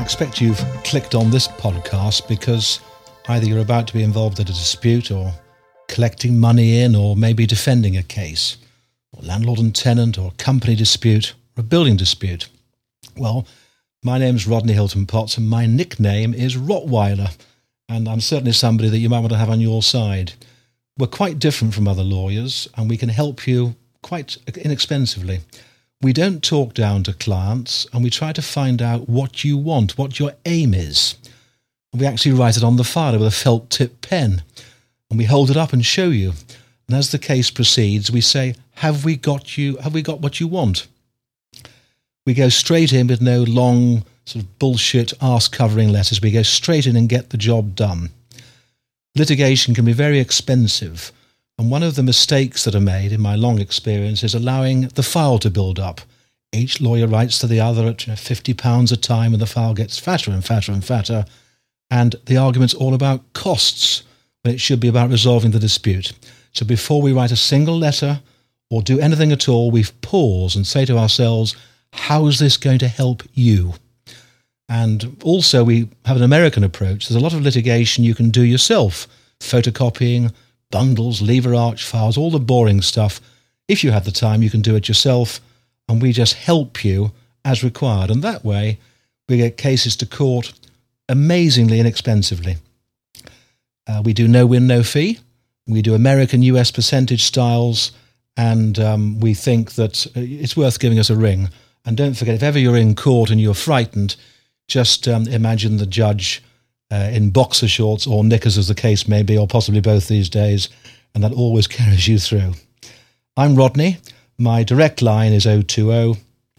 I expect you've clicked on this podcast because either you're about to be involved in a dispute or collecting money in or maybe defending a case, or landlord and tenant or company dispute or a building dispute. Well, my name's Rodney Hilton Potts and my nickname is Rottweiler, and I'm certainly somebody that you might want to have on your side. We're quite different from other lawyers and we can help you quite inexpensively. We don't talk down to clients and we try to find out what you want, what your aim is. We actually write it on the file with a felt tip pen and we hold it up and show you. And as the case proceeds, we say, have we got what you want? We go straight in with no long sort of bullshit arse covering letters. We go straight in and get the job done. Litigation can be very expensive. And one of the mistakes that are made in my long experience is allowing the file to build up. Each lawyer writes to the other at £50 a time and the file gets fatter and fatter and fatter. And the argument's all about costs when it should be about resolving the dispute. So before we write a single letter or do anything at all, we pause and say to ourselves, how is this going to help you? And also we have an American approach. There's a lot of litigation you can do yourself, photocopying, bundles, lever arch files, all the boring stuff. If you have the time, you can do it yourself, and we just help you as required. And that way, we get cases to court amazingly inexpensively. We do no win, no fee. We do American US percentage styles, and we think that it's worth giving us a ring. And don't forget, if ever you're in court and you're frightened, just imagine the judge in boxer shorts or knickers as the case may be, or possibly both these days, and that always carries you through. I'm Rodney. My direct line is 020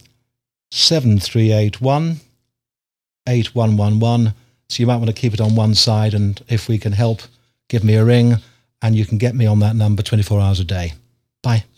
7381 8111, so you might want to keep it on one side, and if we can help, give me a ring, and you can get me on that number 24 hours a day. Bye.